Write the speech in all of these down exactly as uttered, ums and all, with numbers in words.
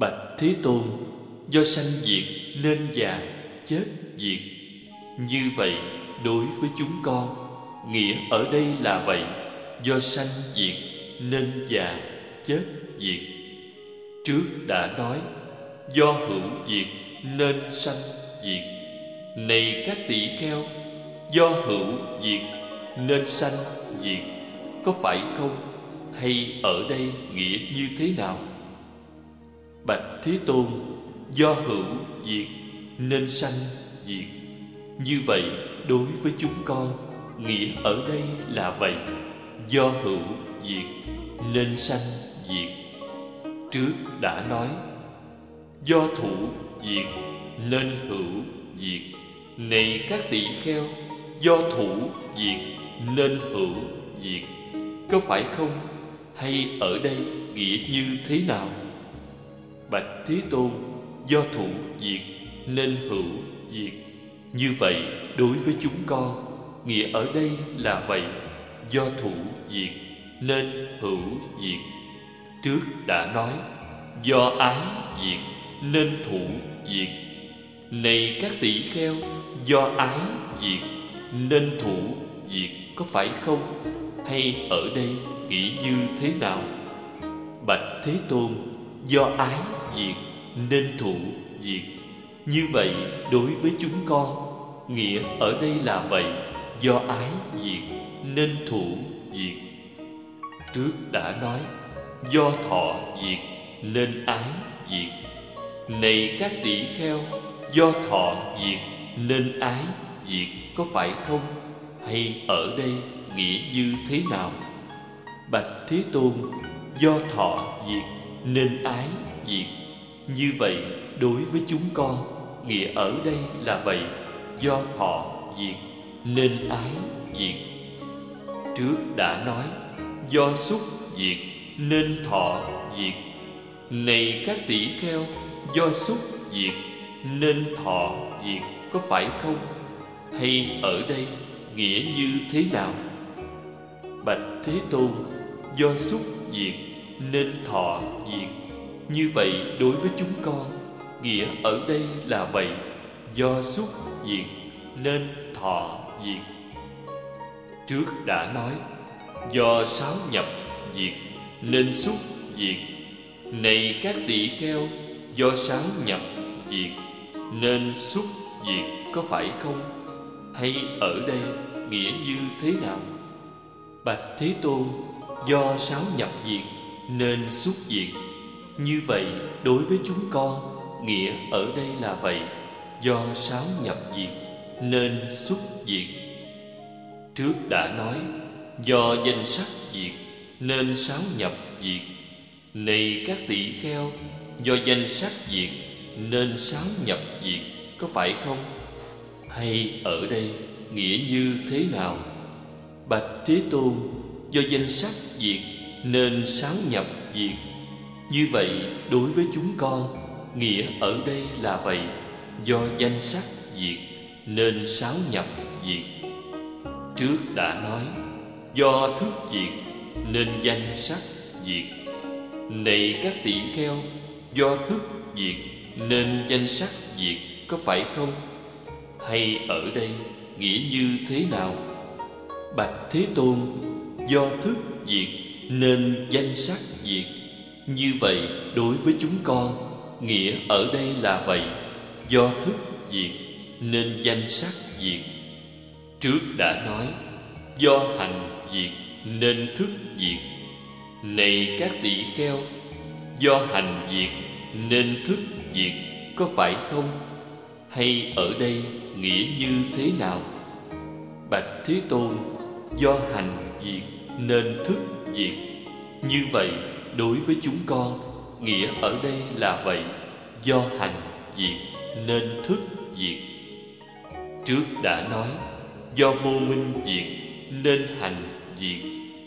Bạch Thế Tôn, do sanh diệt nên già, chết diệt. Như vậy đối với chúng con, nghĩa ở đây là vậy. Do sanh diệt nên già, chết diệt. Trước đã nói, do hữu diệt nên sanh diệt. Này các tỷ kheo, do hữu diệt nên sanh diệt, có phải không? Hay ở đây nghĩa như thế nào? Bạch Thế Tôn, do hữu diệt nên sanh diệt. Như vậy đối với chúng con, nghĩa ở đây là vậy. Do hữu diệt nên sanh diệt. Trước đã nói, do thủ diệt nên hữu diệt. Này các tỷ kheo, do thủ diệt nên hữu diệt, có phải không? Hay ở đây nghĩa như thế nào? Bạch Thế Tôn, do thủ diệt nên hữu diệt. Như vậy đối với chúng con, nghĩa ở đây là vậy. Do thủ diệt nên hữu diệt. Trước đã nói, do ái diệt nên thủ diệt. Này các tỷ kheo, do ái diệt nên thủ diệt, có phải không? Hay ở đây nghĩa như thế nào? Bạch Thế Tôn, do ái diệt nên thủ diệt. Như vậy đối với chúng con, nghĩa ở đây là vậy. Do ái diệt nên thủ diệt. Trước đã nói, do thọ diệt nên ái diệt. Này các tỷ kheo, do thọ diệt nên ái diệt, có phải không? Hay ở đây nghĩa như thế nào? Bạch Thế Tôn, do thọ diệt nên ái diệt. Như vậy đối với chúng con, nghĩa ở đây là vậy. Do thọ diệt nên ái diệt. Trước đã nói, do xúc diệt nên thọ diệt. Này các tỷ kheo, do xúc diệt nên thọ diệt, có phải không? Hay ở đây nghĩa như thế nào? Bạch Thế Tôn, do xúc diệt nên thọ diệt. Như vậy đối với chúng con, nghĩa ở đây là vậy. Do xúc diệt nên thọ diệt. Trước đã nói, do sáu nhập diệt nên xúc diệt. Này các tỷ kheo, do sáu nhập diệt nên xúc diệt, có phải không? Hay ở đây nghĩa như thế nào? Bạch Thế Tôn, do sáu nhập diệt nên xúc diệt. Như vậy đối với chúng con, nghĩa ở đây là vậy. Do sáu nhập diệt nên xúc diệt. Trước đã nói, do danh sắc diệt nên sáu nhập diệt. Này các tỷ kheo, do danh sắc diệt nên sáu nhập diệt, có phải không? Hay ở đây nghĩa như thế nào? Bạch Thế Tôn, do danh sắc diệt nên sáu nhập diệt. Như vậy đối với chúng con, nghĩa ở đây là vậy. Do danh sắc diệt nên sáu nhập diệt. Trước đã nói, do thức diệt nên danh sắc diệt. Này các tỷ kheo, do thức diệt nên danh sắc diệt, có phải không? Hay ở đây nghĩa như thế nào? Bạch Thế Tôn, do thức diệt nên danh sắc diệt. Như vậy đối với chúng con, nghĩa ở đây là vậy. Do thức diệt nên danh sắc diệt. Trước đã nói, do hành diệt nên thức diệt. Này các tỷ kheo, do hành diệt nên thức diệt, có phải không? Hay ở đây nghĩa như thế nào? Bạch Thế Tôn, do hành diệt nên thức diệt. Như vậy đối với chúng con, nghĩa ở đây là vậy. Do hành diệt nên thức diệt. Trước đã nói, do vô minh diệt nên hành diệt.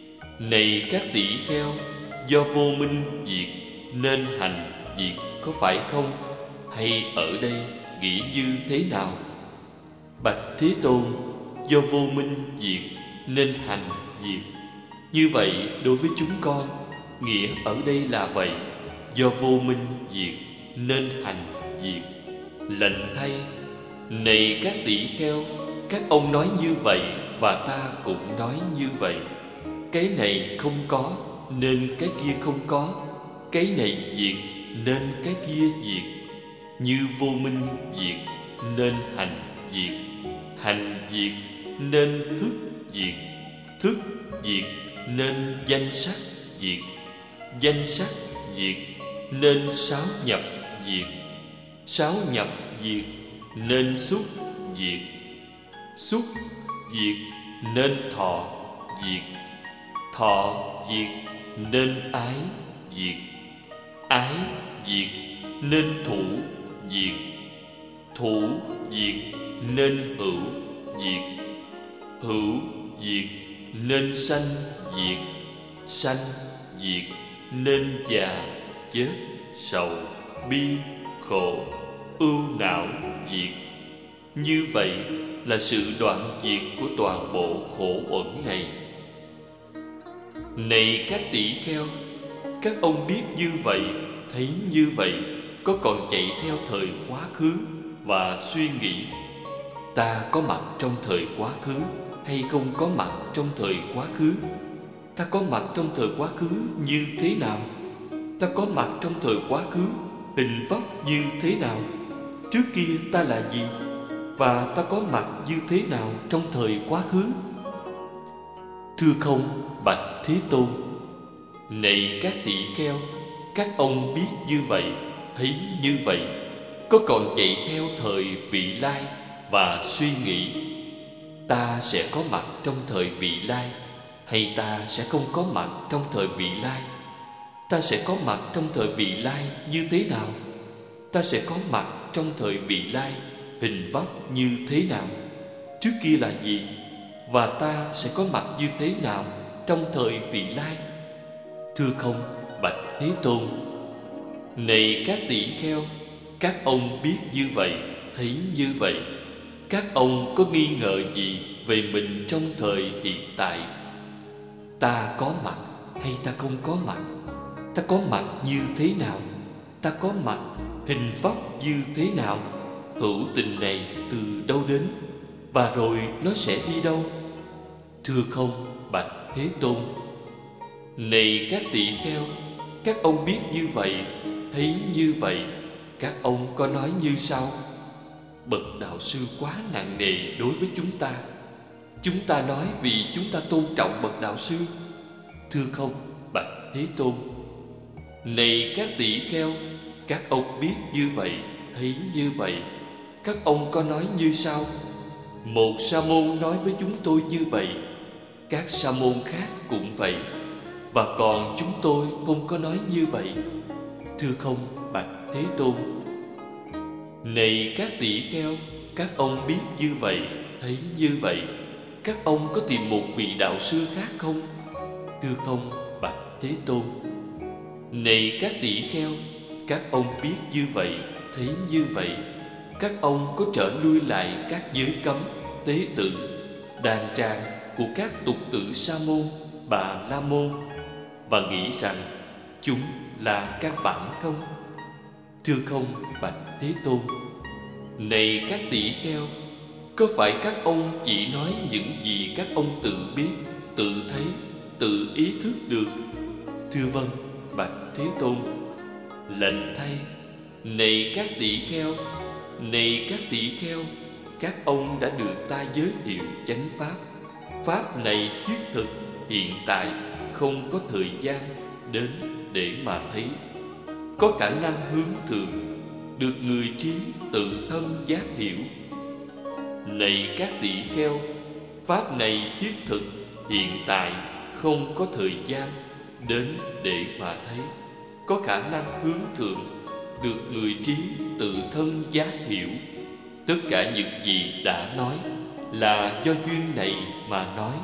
Này các tỷ kheo, do vô minh diệt nên hành diệt, có phải không? Hay ở đây nghĩ như thế nào? Bạch Thế Tôn, do vô minh diệt nên hành diệt. Như vậy đối với chúng con, nghĩa ở đây là vậy. do vô minh diệt nên hành diệt. Lành thay, này các tỷ kheo, các ông nói như vậy và ta cũng nói như vậy. Cái này không có nên cái kia không có, cái này diệt nên cái kia diệt. Như vô minh diệt nên hành diệt, hành diệt nên thức diệt, thức diệt nên danh sắc diệt, danh sắc diệt nên sáu nhập diệt, sáu nhập diệt nên xúc diệt, xúc diệt nên thọ diệt, thọ diệt nên ái diệt, ái diệt nên thủ diệt, thủ diệt nên hữu diệt, hữu diệt nên sanh diệt, sanh diệt nên già chết sầu bi khổ ưu não diệt. Như vậy là sự đoạn diệt của toàn bộ khổ uẩn này. Này các tỷ kheo, các ông biết như vậy, thấy như vậy, có còn chạy theo thời quá khứ và suy nghĩ ta có mặt trong thời quá khứ hay không có mặt trong thời quá khứ? Ta có mặt trong thời quá khứ như thế nào? Ta có mặt trong thời quá khứ hình vóc như thế nào? Trước kia ta là gì? Và ta có mặt như thế nào trong thời quá khứ? Thưa không, bạch Thế Tôn. Này các tỷ kheo, các ông biết như vậy, thấy như vậy, có còn chạy theo thời vị lai và suy nghĩ ta sẽ có mặt trong thời vị lai hay ta sẽ không có mặt trong thời vị lai? Ta sẽ có mặt trong thời vị lai như thế nào? Ta sẽ có mặt trong thời vị lai hình vóc như thế nào? Trước kia là gì? Và ta sẽ có mặt như thế nào trong thời vị lai? Thưa không, bạch Thế Tôn. Này các tỷ kheo, các ông biết như vậy, thấy như vậy, các ông có nghi ngờ gì về mình trong thời hiện tại? Ta có mặt hay ta không có mặt? Ta có mặt như thế nào? Ta có mặt hình vóc như thế nào? Hữu tình này từ đâu đến? Và rồi nó sẽ đi đâu? Thưa không, bạch Thế Tôn. Này các tỷ kheo, các ông biết như vậy, thấy như vậy, các ông có nói như sau: bậc đạo sư quá nặng nề đối với chúng ta. Chúng ta nói vì chúng ta tôn trọng bậc đạo sư. Thưa không, bạch Thế Tôn. Này các tỷ kheo, các ông biết như vậy, thấy như vậy, các ông có nói như sau: một sa môn nói với chúng tôi như vậy, các sa môn khác cũng vậy, và còn chúng tôi không có nói như vậy. Thưa không, bạch Thế Tôn. Này các tỷ kheo, các ông biết như vậy, thấy như vậy, các ông có tìm một vị đạo sư khác không? Thưa không, bạch Thế Tôn. Này các tỷ kheo, các ông biết như vậy, thấy như vậy, các ông có trở lui lại các giới cấm, tế tự, đàn tràng của các tục tử Sa môn, Bà La môn, và nghĩ rằng chúng là căn bản không? Thưa không, bạch Thế Tôn. Này các tỷ kheo, có phải các ông chỉ nói những gì các ông tự biết, tự thấy, tự ý thức được? Thưa vâng, bạch Thế Tôn. Lệnh thay, này các tỷ kheo, này các tỷ kheo, các ông đã được ta giới thiệu chánh pháp. Pháp này thiết thực, hiện tại, không có thời gian đến để mà thấy, có khả năng hướng thượng, được người trí tự thân giác hiểu. Này các tỷ kheo, pháp này thiết thực, hiện tại, không có thời gian đến để mà thấy, có khả năng hướng thượng, được người trí tự thân giác hiểu. Tất cả những gì đã nói là do duyên này mà nói.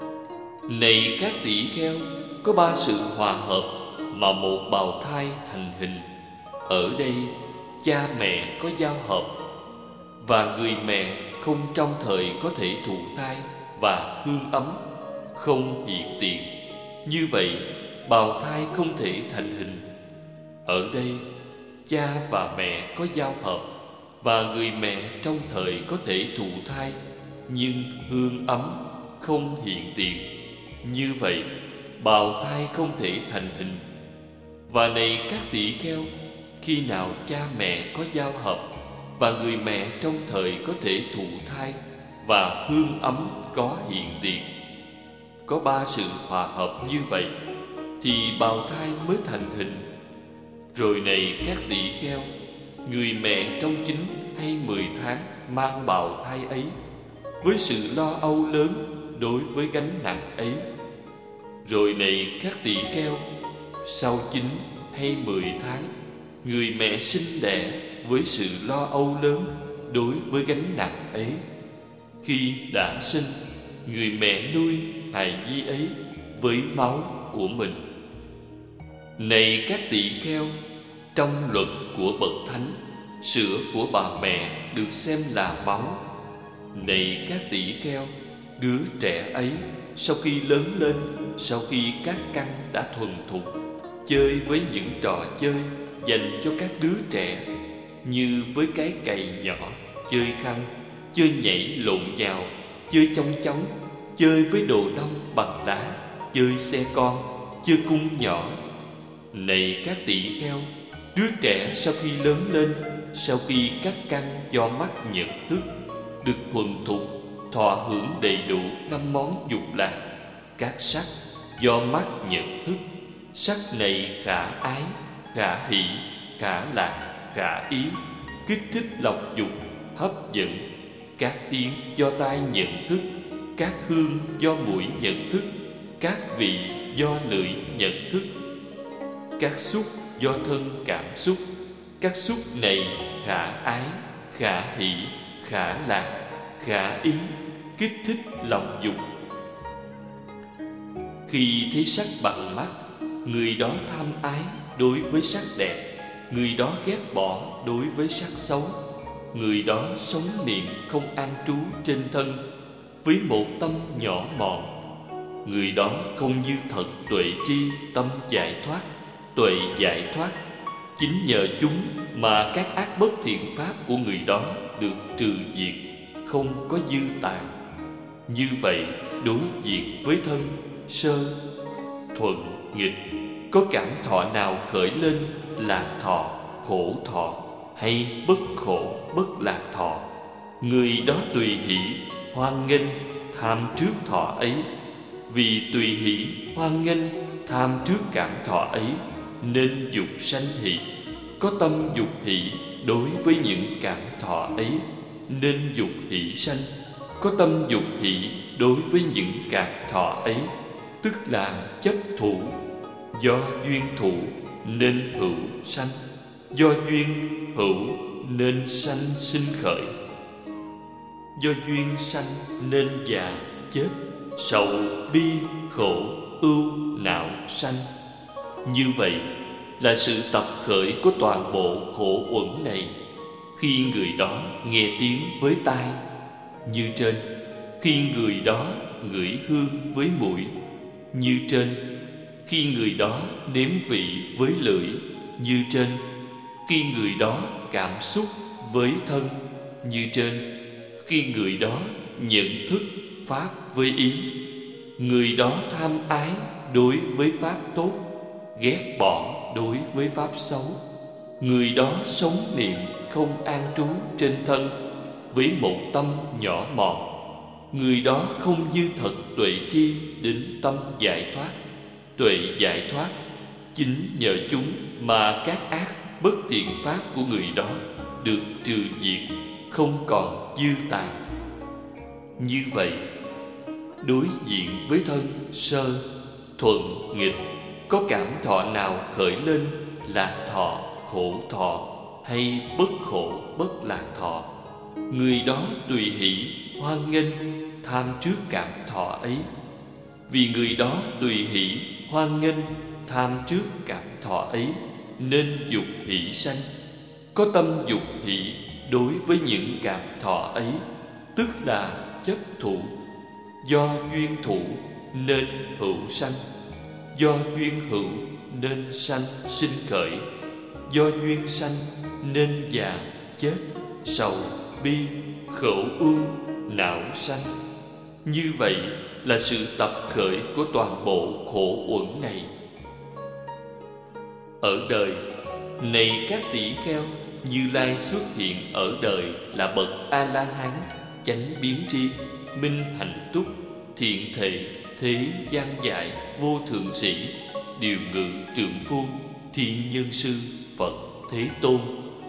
Này các tỷ kheo, có ba sự hòa hợp mà một bào thai thành hình. Ở đây cha mẹ có giao hợp, và người mẹ không trong thời có thể thụ thai và hương ấm, không hiện tiền. Như vậy bào thai không thể thành hình. Ở đây, cha và mẹ có giao hợp, và người mẹ trong thời có thể thụ thai, nhưng hương ấm không hiện tiền. Như vậy, bào thai không thể thành hình. Và này các tỷ kheo, khi nào cha mẹ có giao hợp, và người mẹ trong thời có thể thụ thai, và hương ấm có hiện tiền, có ba sự hòa hợp như vậy, thì bào thai mới thành hình. Rồi này các tỷ kheo, người mẹ trong chín hay mười tháng mang bào thai ấy, với sự lo âu lớn đối với gánh nặng ấy. Rồi này các tỷ kheo, sau chín hay mười tháng, người mẹ sinh đẻ với sự lo âu lớn đối với gánh nặng ấy. Khi đã sinh, người mẹ nuôi hài nhi ấy với máu của mình. Này các tỷ kheo, trong luật của bậc thánh, sữa của bà mẹ được xem là máu. Này các tỷ kheo, đứa trẻ ấy sau khi lớn lên, sau khi các căn đã thuần thục, chơi với những trò chơi dành cho các đứa trẻ, như với cái cày nhỏ, chơi khăn, chơi nhảy lộn nhào, chơi chong chóng, chơi với đồ đông bằng đá, chơi xe con, chơi cung nhỏ. Này các tỷ kheo, đứa trẻ sau khi lớn lên, sau khi các căn do mắt nhận thức được thuần thục, thọ hưởng đầy đủ năm món dục lạc, các sắc do mắt nhận thức, sắc này khả ái, khả hỷ, khả lạc, khả ý, kích thích lòng dục, hấp dẫn. Các tiếng do tai nhận thức, các hương do mũi nhận thức, các vị do lưỡi nhận thức, các xúc do thân cảm xúc. Các xúc này khả ái, khả hỷ, khả lạc, khả ý, kích thích lòng dục. Khi thấy sắc bằng mắt, người đó tham ái đối với sắc đẹp, người đó ghét bỏ đối với sắc xấu. Người đó sống niệm không an trú trên thân, với một tâm nhỏ mọn. Người đó không như thật tuệ tri, tâm giải thoát, tuệ giải thoát. Chính nhờ chúng mà các ác bất thiện pháp của người đó được trừ diệt, không có dư tàn. Như vậy, đối diện với thân sơ, thuận, nghịch, có cảm thọ nào khởi lên lạc thọ, khổ thọ, hay bất khổ, bất lạc thọ, người đó tùy hỷ, hoan nghênh, tham trước thọ ấy. Vì tùy hỷ, hoan nghênh, tham trước cảm thọ ấy, nên dục sanh hỷ. Có tâm dục hỷ đối với những cảm thọ ấy, nên dục hỷ sanh. Có tâm dục hỷ đối với những cảm thọ ấy, tức là chấp thủ. Do duyên thủ nên hữu sanh, do duyên hữu nên sanh sinh khởi. Do duyên sanh nên già chết, sầu bi khổ ưu não sanh. Như vậy là sự tập khởi của toàn bộ khổ uẩn này. Khi người đó nghe tiếng với tai, như trên; khi người đó ngửi hương với mũi, như trên; khi người đó nếm vị với lưỡi, như trên; khi người đó cảm xúc với thân, như trên; khi người đó nhận thức pháp với ý. Người đó tham ái đối với pháp tốt, ghét bỏ đối với pháp xấu. Người đó sống niệm không an trú trên thân, với một tâm nhỏ mọn. Người đó không như thật tuệ tri đến tâm giải thoát. Tuệ giải thoát, chính nhờ chúng mà các ác bất thiện pháp của người đó được trừ diệt, không còn dư tàn. Như vậy, đối diện với thân sơ, thuận, nghịch, có cảm thọ nào khởi lên lạc thọ, khổ thọ, hay bất khổ, bất lạc thọ, người đó tùy hỷ, hoan nghênh, tham trước cảm thọ ấy. Vì người đó tùy hỷ, hoan nghênh, tham trước cảm thọ ấy, nên dục hỷ sanh. Có tâm dục hỷ đối với những cảm thọ ấy, tức là chấp thủ. Do duyên thủ nên hữu sanh, do duyên hữu nên sanh sinh khởi. do duyên sanh nên già chết, sầu bi khổ ưu não sanh. Như vậy là sự tập khởi của toàn bộ khổ uẩn này. Ở đời này các tỷ kheo, Như Lai xuất hiện ở đời là bậc A-la-hán, chánh biến tri, minh hạnh túc, thiện thệ, thế gian giải, vô thượng sĩ, điều ngự trượng phu, thiên nhân sư, Phật Thế Tôn.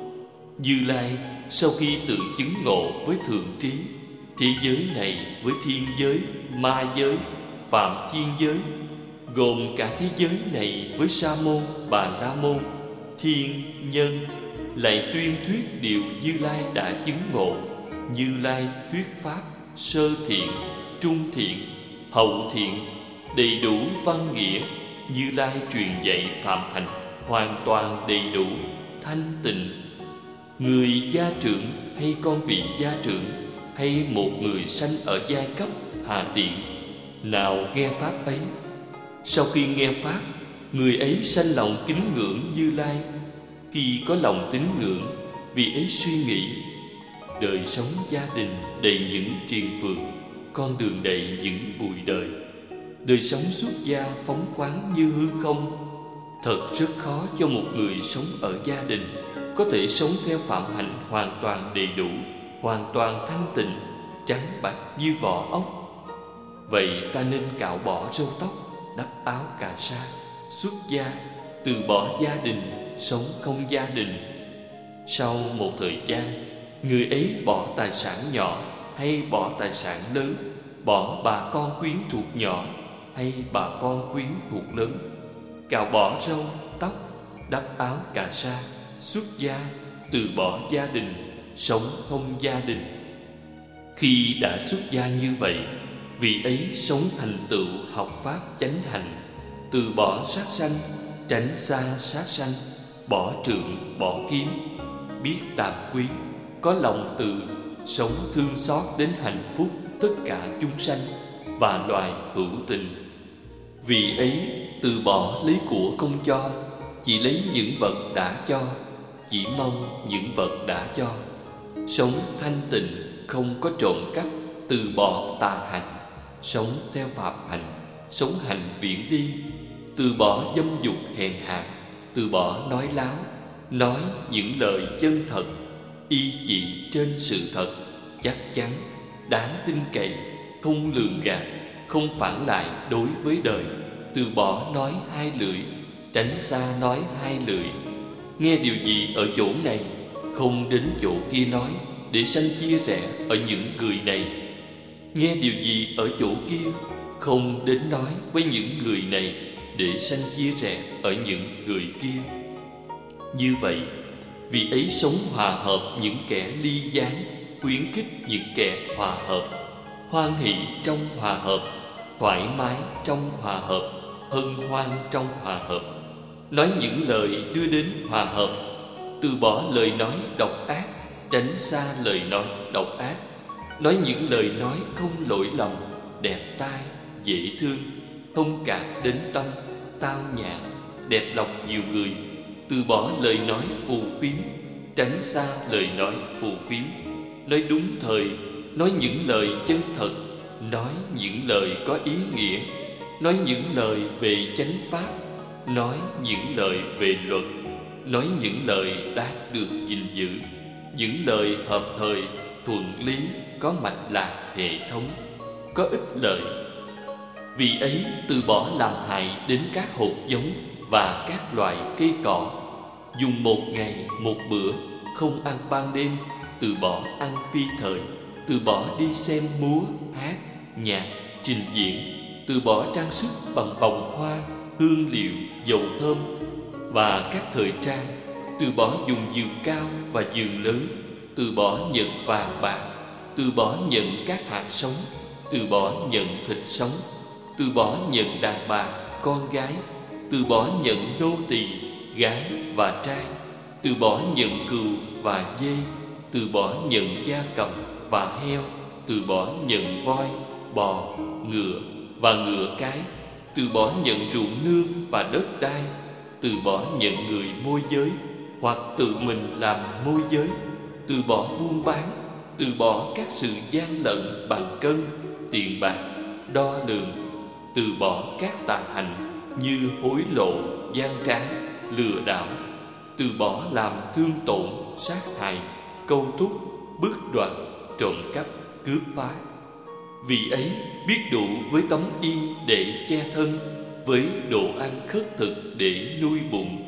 Như Lai sau khi tự chứng ngộ với thượng trí, thế giới này với thiên giới, ma giới, phạm thiên giới, gồm cả thế giới này với Sa môn, Bà La môn, thiên nhân, lại tuyên thuyết điều Như Lai đã chứng ngộ. Như Lai thuyết pháp sơ thiện, trung thiện, hậu thiện, đầy đủ văn nghĩa. Như Lai truyền dạy phạm hạnh hoàn toàn đầy đủ, thanh tịnh. Người gia trưởng hay con vị gia trưởng, hay một người sanh ở giai cấp hạ tiện, nào nghe pháp ấy, sau khi nghe pháp, người ấy sanh lòng kính ngưỡng Như Lai. Khi có lòng tín ngưỡng, vì ấy suy nghĩ: đời sống gia đình đầy những triền phượng, con đường đầy những bụi đời. Đời sống xuất gia phóng khoáng như hư không. Thật rất khó cho một người sống ở gia đình có thể sống theo phạm hạnh hoàn toàn đầy đủ, hoàn toàn thanh tịnh, trắng bạch như vỏ ốc. Vậy ta nên cạo bỏ râu tóc, đắp áo cà sa, xuất gia, từ bỏ gia đình, sống không gia đình. Sau một thời gian, người ấy bỏ tài sản nhỏ hay bỏ tài sản lớn, bỏ bà con quyến thuộc nhỏ hay bà con quyến thuộc lớn, cạo bỏ râu, tóc, đắp áo cà sa, xuất gia, từ bỏ gia đình, sống không gia đình. Khi đã xuất gia như vậy, vị ấy sống thành tựu học pháp chánh hành, từ bỏ sát sanh, tránh xa sát sanh, bỏ trượng, bỏ kiếm, biết tàm quý, có lòng từ, sống thương xót đến hạnh phúc tất cả chúng sanh và loài hữu tình. Vì ấy từ bỏ lấy của không cho, chỉ lấy những vật đã cho, chỉ mong những vật đã cho. Sống thanh tịnh, không có trộm cắp, từ bỏ tà hạnh, sống theo pháp hạnh, sống hạnh viễn ly, từ bỏ dâm dục hèn hạ, từ bỏ nói láo, nói những lời chân thật, y chỉ trên sự thật, chắc chắn, đáng tin cậy, không lường gạt, không phản lại đối với đời, từ bỏ nói hai lưỡi, tránh xa nói hai lưỡi. Nghe điều gì ở chỗ này, không đến chỗ kia nói, để sanh chia rẽ ở những người này. Nghe điều gì ở chỗ kia, không đến nói với những người này, để sanh chia rẽ ở những người kia. Như vậy, vì ấy sống hòa hợp những kẻ ly gián, khuyến khích những kẻ hòa hợp, hoan hỷ trong hòa hợp, thoải mái trong hòa hợp, hân hoan trong hòa hợp, nói những lời đưa đến hòa hợp, từ bỏ lời nói độc ác, tránh xa lời nói độc ác, nói những lời nói không lỗi lầm, đẹp tai, dễ thương, thông cảm đến tâm, tao nhã, đẹp lòng nhiều người, từ bỏ lời nói phù phiếm, tránh xa lời nói phù phiếm, nói đúng thời, nói những lời chân thật, nói những lời có ý nghĩa, nói những lời về chánh pháp, nói những lời về luật, nói những lời đạt được gìn giữ, những lời hợp thời, thuận lý, có mạch lạc hệ thống, có ích lợi. Vì ấy từ bỏ làm hại đến các hột giống và các loại cây cỏ, dùng một ngày một bữa, không ăn ban đêm, từ bỏ ăn phi thời, từ bỏ đi xem múa, hát, nhạc, trình diễn, từ bỏ trang sức bằng vòng hoa, hương liệu, dầu thơm và các thời trang, từ bỏ dùng giường cao và giường lớn, từ bỏ nhận vàng bạc, từ bỏ nhận các hạt sống, từ bỏ nhận thịt sống, từ bỏ nhận đàn bà, con gái, từ bỏ nhận nô tỳ, gái và trai, từ bỏ nhận cừu và dê, từ bỏ nhận gia cầm và heo, từ bỏ nhận voi, bò, ngựa và ngựa cái, từ bỏ nhận ruộng nương và đất đai, từ bỏ nhận người môi giới, hoặc tự mình làm môi giới, từ bỏ buôn bán, từ bỏ các sự gian lận bằng cân, tiền bạc, đo lường, từ bỏ các tà hành như hối lộ, gian trá, lừa đảo, từ bỏ làm thương tổn, sát hại, câu thúc, bức đoạt, trộm cắp, cướp phá. Vị ấy biết đủ với tấm y để che thân, với đồ ăn khất thực để nuôi bụng.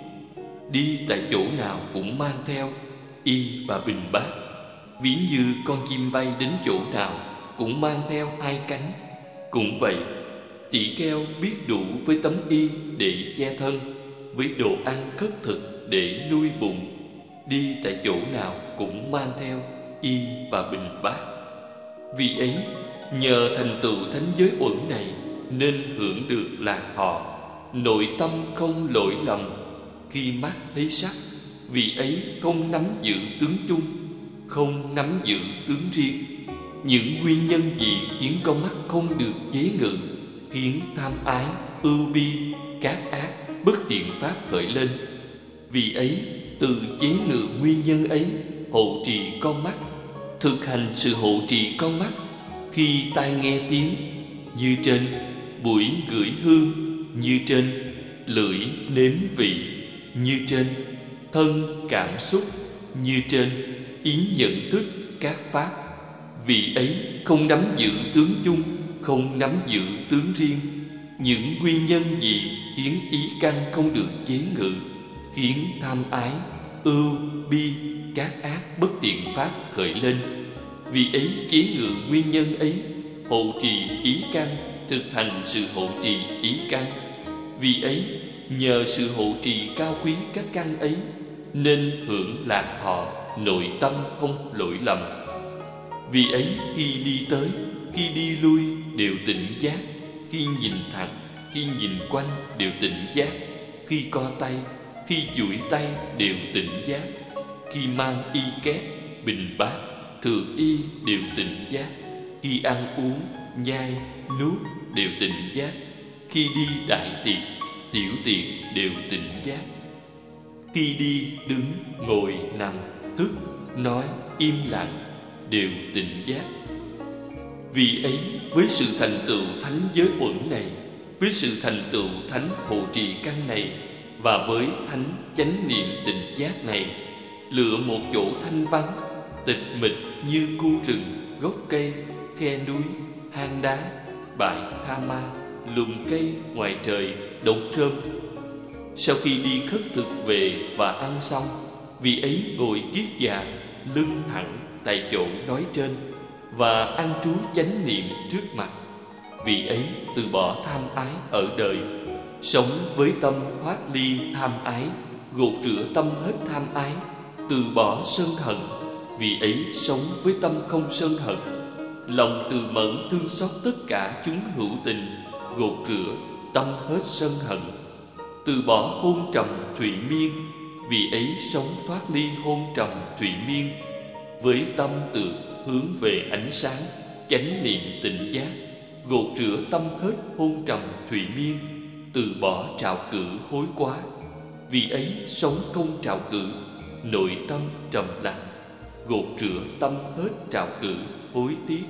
Đi tại chỗ nào cũng mang theo y và bình bát. Ví như con chim bay đến chỗ nào cũng mang theo hai cánh. Cũng vậy, tỷ kheo biết đủ với tấm y để che thân, với đồ ăn khất thực để nuôi bụng. Đi tại chỗ nào cũng mang theo y và bình bát. Vì ấy nhờ thành tựu thánh giới uẩn này nên hưởng được lạc thọ, nội tâm không lỗi lầm. Khi mắt thấy sắc, vì ấy không nắm giữ tướng chung, không nắm giữ tướng riêng. Những nguyên nhân gì khiến con mắt không được chế ngự, khiến tham ái, ưu bi, các ác, bất thiện pháp khởi lên? Vì ấy từ chế ngự nguyên nhân ấy, hộ trì con mắt, thực hành sự hộ trì con mắt. Khi tai nghe tiếng, như trên; mũi ngửi hương, như trên; lưỡi nếm vị, như trên; thân cảm xúc, như trên; ý nhận thức các pháp. Vì ấy không nắm giữ tướng chung, không nắm giữ tướng riêng. Những nguyên nhân gì khiến ý căn không được chế ngự, khiến tham ái, ưu, bi, các ác bất thiện pháp khởi lên? Vì ấy chế ngự nguyên nhân ấy, hộ trì ý căn, thực hành sự hộ trì ý căn. Vì ấy nhờ sự hộ trì cao quý các căn ấy nên hưởng lạc thọ, nội tâm không lỗi lầm. Vì ấy khi đi tới, khi đi lui đều tỉnh giác, khi nhìn thẳng, khi nhìn quanh đều tỉnh giác, khi co tay, khi duỗi tay đều tỉnh giác, khi mang y két, bình bát, thừa y đều tỉnh giác, khi ăn uống, nhai, nuốt đều tỉnh giác, khi đi đại tiện, tiểu tiện đều tỉnh giác, khi đi, đứng, ngồi, nằm, thức, nói, im lặng đều tỉnh giác. Vì ấy với sự thành tựu thánh giới uẩn này, với sự thành tựu thánh hộ trì căn này, và với thánh chánh niệm tỉnh giác này, lựa một chỗ thanh vắng, tịch mịch như khu rừng, gốc cây, khe núi, hang đá, bãi tha ma, lùm cây ngoài trời, đống rơm. Sau khi đi khất thực về và ăn xong, vị ấy ngồi kiết già, lưng thẳng tại chỗ nói trên, và an trú chánh niệm trước mặt. Vị ấy từ bỏ tham ái ở đời, sống với tâm thoát ly tham ái, gột rửa tâm hết tham ái, từ bỏ sân hận. Vị ấy sống với tâm không sân hận, lòng từ mẫn thương xót tất cả chúng hữu tình, gột rửa tâm hết sân hận, từ bỏ hôn trầm thụy miên. Vị ấy sống thoát ly hôn trầm thụy miên, với tâm từ hướng về ánh sáng, chánh niệm tỉnh giác, gột rửa tâm hết hôn trầm thụy miên, từ bỏ trạo cử hối quá. Vì ấy sống không trạo cử, nội tâm trầm lặng, gột rửa tâm hết trạo cử hối tiếc,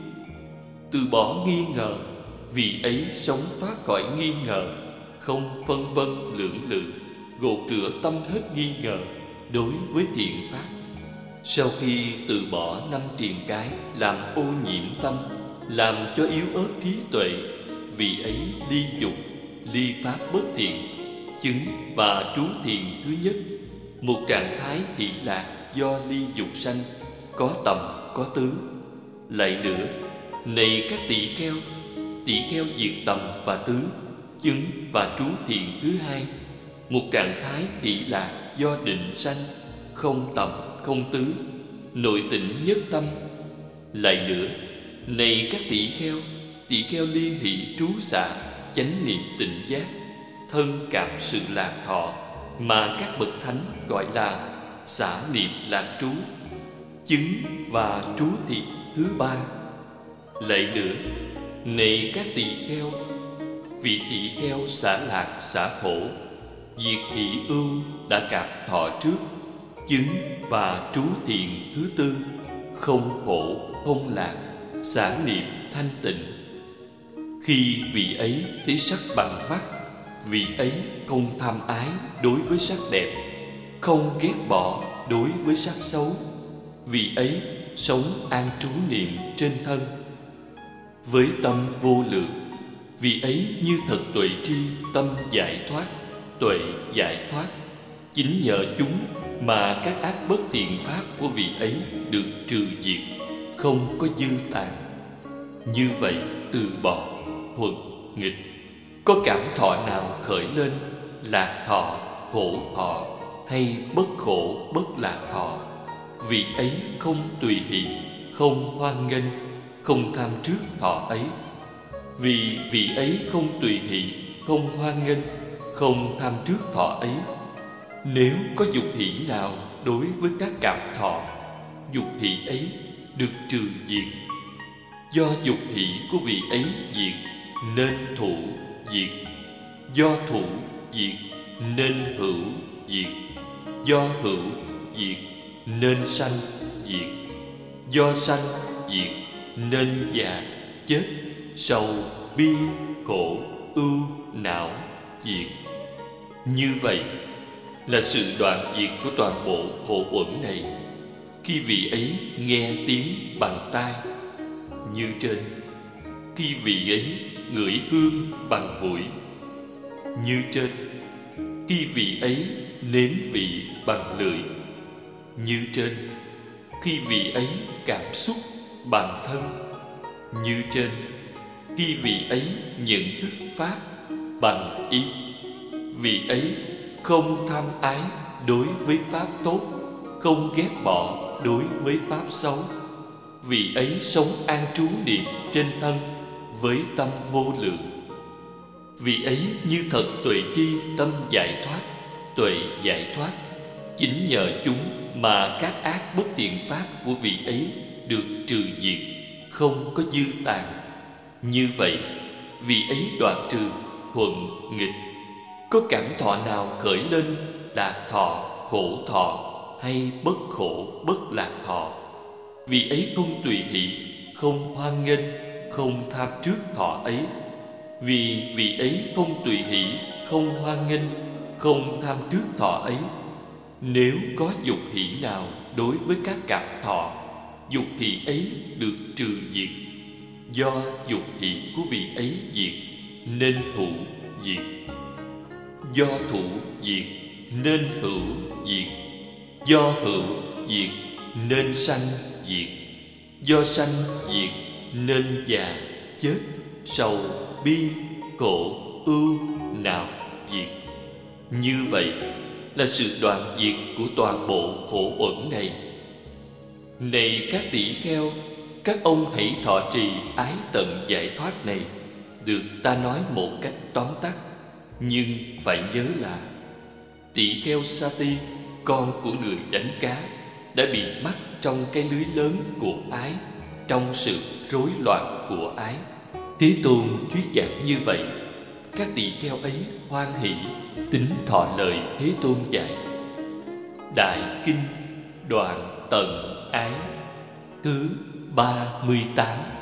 từ bỏ nghi ngờ. Vì ấy sống thoát khỏi nghi ngờ, không phân vân lưỡng lự, gột rửa tâm hết nghi ngờ đối với thiện pháp. Sau khi từ bỏ năm triền cái làm ô nhiễm tâm, làm cho yếu ớt trí tuệ, vị ấy ly dục, ly pháp bất thiện, chứng và trú thiền thứ nhất, một trạng thái hỷ lạc do ly dục sanh, có tầm có tứ. Lại nữa, này các tỳ kheo, tỳ kheo diệt tầm và tứ, chứng và trú thiền thứ hai, một trạng thái hỷ lạc do định sanh, không tầm không tứ, nội tịnh nhất tâm. Lại nữa, này các tỳ kheo, tỳ kheo ly hỷ trú xả, chánh niệm tỉnh giác, thân cảm sự lạc thọ, mà các bậc thánh gọi là xả niệm lạc trú, chứng và trú thiền thứ ba. Lại nữa, này các tỳ kheo, vị tỳ kheo xả lạc xả khổ, diệt hỷ ưu đã cảm thọ trước, chứng và trú thiện thứ tư, không khổ không lạc, xả niệm thanh tịnh. Khi vị ấy thấy sắc bằng mắt, vị ấy không tham ái đối với sắc đẹp, không ghét bỏ đối với sắc xấu. Vị ấy sống an trú niệm trên thân. Với tâm vô lượng, vị ấy như thật tuệ tri, tâm giải thoát, tuệ giải thoát. Chính nhờ chúng mà các ác bất thiện pháp của vị ấy được trừ diệt, không có dư tàn. Như vậy từ bỏ, thuận, nghịch, có cảm thọ nào khởi lên, lạc thọ, khổ thọ hay bất khổ bất lạc thọ, vị ấy không tùy hỷ, không hoan nghênh, không tham trước thọ ấy. Vì vị ấy không tùy hỷ, không hoan nghênh, không tham trước thọ ấy, nếu có dục hỷ nào đối với các cảm thọ, dục hỷ ấy được trừ diệt. Do dục hỷ của vị ấy diệt nên thủ diệt, do thủ diệt nên hữu diệt, do hữu diệt nên sanh diệt, do sanh diệt nên già chết, sầu bi khổ ưu não diệt. Như vậy là sự đoạn diệt của toàn bộ khổ uẩn này. Khi vị ấy nghe tiếng bằng tai như trên, khi vị ấy ngửi hương bằng mũi như trên, khi vị ấy nếm vị bằng lưỡi như trên, khi vị ấy cảm xúc bằng thân như trên, khi vị ấy nhận thức pháp bằng ý, vị ấy không tham ái đối với pháp tốt, không ghét bỏ đối với pháp xấu. Vị ấy sống an trú niệm trên thân với tâm vô lượng. Vị ấy như thật tuệ tri, tâm giải thoát, tuệ giải thoát. Chính nhờ chúng mà các ác bất thiện pháp của vị ấy được trừ diệt, không có dư tàn. Như vậy, vị ấy đoạn trừ thuận nghịch, có cảm thọ nào khởi lên, lạc thọ, khổ thọ hay bất khổ bất lạc thọ, vị ấy không tùy hỷ, không hoan nghênh, không tham trước thọ ấy. Vì vị ấy không tùy hỷ, không hoan nghênh, không tham trước thọ ấy, nếu có dục hỷ nào đối với các cảm thọ, dục hỷ ấy được trừ diệt. Do dục hỷ của vị ấy diệt nên thủ diệt, do thủ diệt nên hữu diệt, do hữu diệt nên sanh diệt, do sanh diệt nên già chết, sầu bi khổ ưu não diệt. Như vậy là sự đoạn diệt của toàn bộ khổ uẩn này. Này các tỷ kheo, các ông hãy thọ trì ái tận giải thoát này. Được ta nói một cách tóm tắt, nhưng phải nhớ là tỷ kheo Sati, con của người đánh cá, đã bị mắc trong cái lưới lớn của ái, trong sự rối loạn của ái. Thế Tôn thuyết giảng như vậy, các tỷ kheo ấy hoan hỷ tín thọ lời Thế Tôn dạy. Đại Kinh Đoạn Tận Ái thứ ba mươi tám.